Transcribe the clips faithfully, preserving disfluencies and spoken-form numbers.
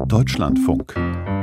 Deutschlandfunk.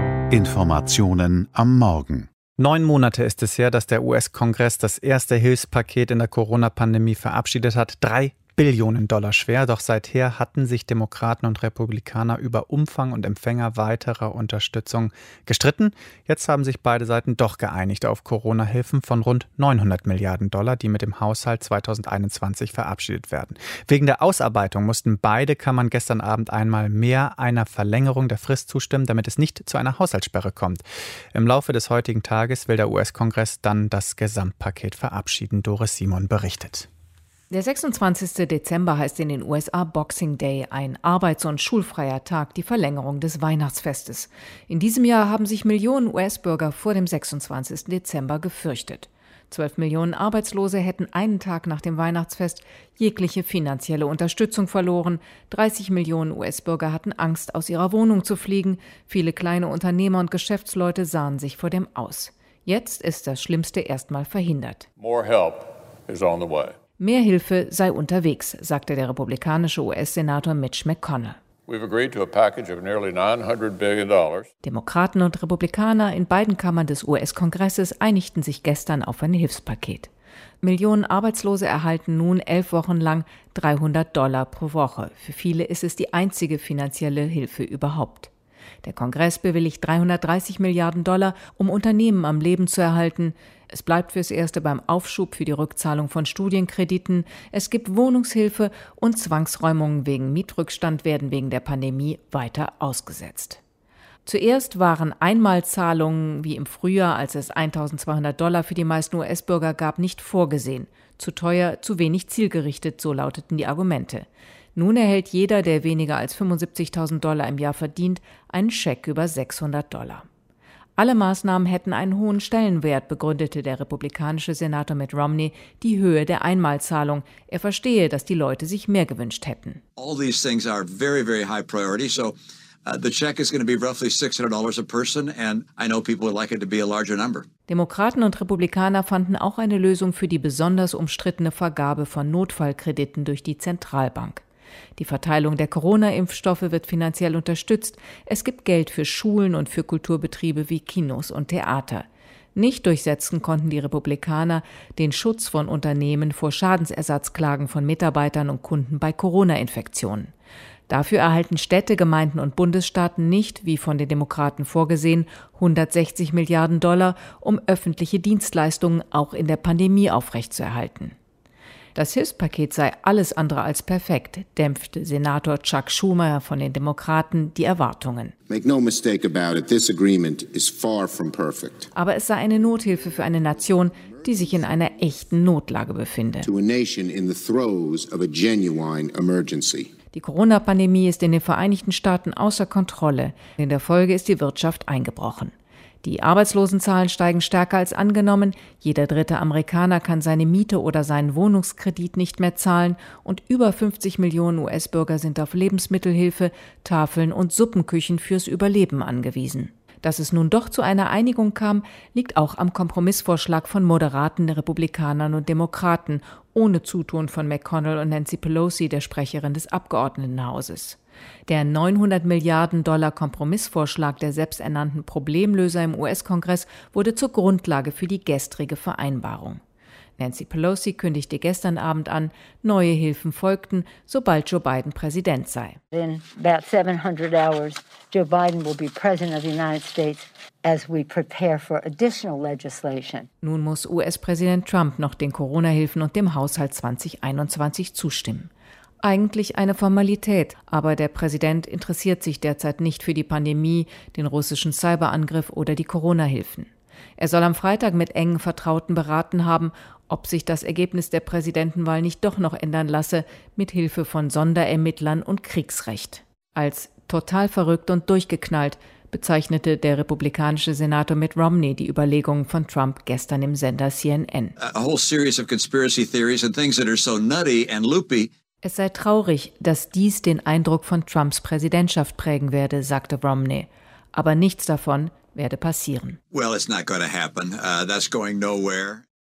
Informationen am Morgen. Neun Monate ist es her, dass der U S-Kongress das erste Hilfspaket in der Corona-Pandemie verabschiedet hat. Drei Billionen Dollar schwer. Doch seither hatten sich Demokraten und Republikaner über Umfang und Empfänger weiterer Unterstützung gestritten. Jetzt haben sich beide Seiten doch geeinigt auf Corona-Hilfen von rund neunhundert Milliarden Dollar, die mit dem Haushalt zweitausendeinundzwanzig verabschiedet werden. Wegen der Ausarbeitung mussten beide Kammern gestern Abend einmal mehr einer Verlängerung der Frist zustimmen, damit es nicht zu einer Haushaltssperre kommt. Im Laufe des heutigen Tages will der U S-Kongress dann das Gesamtpaket verabschieden. Doris Simon berichtet. Der sechsundzwanzigste Dezember heißt in den U S A Boxing Day, ein arbeits- und schulfreier Tag, die Verlängerung des Weihnachtsfestes. In diesem Jahr haben sich Millionen U S-Bürger vor dem sechsundzwanzigsten Dezember gefürchtet. Zwölf Millionen Arbeitslose hätten einen Tag nach dem Weihnachtsfest jegliche finanzielle Unterstützung verloren. dreißig Millionen U S-Bürger hatten Angst, aus ihrer Wohnung zu fliegen. Viele kleine Unternehmer und Geschäftsleute sahen sich vor dem Aus. Jetzt ist das Schlimmste erstmal verhindert. More help is on the way. Mehr Hilfe sei unterwegs, sagte der republikanische U S-Senator Mitch McConnell. We've agreed to a package of nearly nine hundred billion dollars. Demokraten und Republikaner in beiden Kammern des U S-Kongresses einigten sich gestern auf ein Hilfspaket. Millionen Arbeitslose erhalten nun elf Wochen lang dreihundert Dollar pro Woche. Für viele ist es die einzige finanzielle Hilfe überhaupt. Der Kongress bewilligt dreihundertdreißig Milliarden Dollar, um Unternehmen am Leben zu erhalten. Es bleibt fürs Erste beim Aufschub für die Rückzahlung von Studienkrediten. Es gibt Wohnungshilfe und Zwangsräumungen wegen Mietrückstand werden wegen der Pandemie weiter ausgesetzt. Zuerst waren Einmalzahlungen wie im Frühjahr, als es eintausendzweihundert Dollar für die meisten U S-Bürger gab, nicht vorgesehen. Zu teuer, zu wenig zielgerichtet, so lauteten die Argumente. Nun erhält jeder, der weniger als fünfundsiebzigtausend Dollar im Jahr verdient, einen Scheck über sechshundert Dollar. Alle Maßnahmen hätten einen hohen Stellenwert, begründete der republikanische Senator Mitt Romney die Höhe der Einmalzahlung. Er verstehe, dass die Leute sich mehr gewünscht hätten. All these things are very, very high priority, so uh, the check is going to be roughly six hundred dollars a person, and I know people would like it to be a larger number. Demokraten und Republikaner fanden auch eine Lösung für die besonders umstrittene Vergabe von Notfallkrediten durch die Zentralbank. Die Verteilung der Corona-Impfstoffe wird finanziell unterstützt. Es gibt Geld für Schulen und für Kulturbetriebe wie Kinos und Theater. Nicht durchsetzen konnten die Republikaner den Schutz von Unternehmen vor Schadensersatzklagen von Mitarbeitern und Kunden bei Corona-Infektionen. Dafür erhalten Städte, Gemeinden und Bundesstaaten nicht, wie von den Demokraten vorgesehen, hundertsechzig Milliarden Dollar, um öffentliche Dienstleistungen auch in der Pandemie aufrechtzuerhalten. Das Hilfspaket sei alles andere als perfekt, dämpfte Senator Chuck Schumer von den Demokraten die Erwartungen. Make no mistake about it, this agreement is far from perfect. Aber es sei eine Nothilfe für eine Nation, die sich in einer echten Notlage befinde. To a nation in the throes of a genuine emergency. Die Corona-Pandemie ist in den Vereinigten Staaten außer Kontrolle. In der Folge ist die Wirtschaft eingebrochen. Die Arbeitslosenzahlen steigen stärker als angenommen. Jeder dritte Amerikaner kann seine Miete oder seinen Wohnungskredit nicht mehr zahlen und über fünfzig Millionen U S-Bürger sind auf Lebensmittelhilfe, Tafeln und Suppenküchen fürs Überleben angewiesen. Dass es nun doch zu einer Einigung kam, liegt auch am Kompromissvorschlag von moderaten Republikanern und Demokraten, ohne Zutun von McConnell und Nancy Pelosi, der Sprecherin des Abgeordnetenhauses. Der neunhundert Milliarden Dollar Kompromissvorschlag der selbsternannten Problemlöser im U S-Kongress wurde zur Grundlage für die gestrige Vereinbarung. Nancy Pelosi kündigte gestern Abend an, neue Hilfen folgten, sobald Joe Biden Präsident sei. In about seven hundred hours, Joe Biden will be President of the United States as we prepare for additional legislation. Nun muss U S-Präsident Trump noch den Corona-Hilfen und dem Haushalt zweitausendeinundzwanzig zustimmen. Eigentlich eine Formalität, aber der Präsident interessiert sich derzeit nicht für die Pandemie, den russischen Cyberangriff oder die Corona-Hilfen. Er soll am Freitag mit engen Vertrauten beraten haben, ob sich das Ergebnis der Präsidentenwahl nicht doch noch ändern lasse, mit Hilfe von Sonderermittlern und Kriegsrecht. Als total verrückt und durchgeknallt bezeichnete der republikanische Senator Mitt Romney die Überlegungen von Trump gestern im Sender C N N. A whole series of conspiracy theories and things that are so nutty and loopy. Es sei traurig, dass dies den Eindruck von Trumps Präsidentschaft prägen werde, sagte Romney. Aber nichts davon werde passieren. Well, it's not going to happen. Uh, that's going nowhere.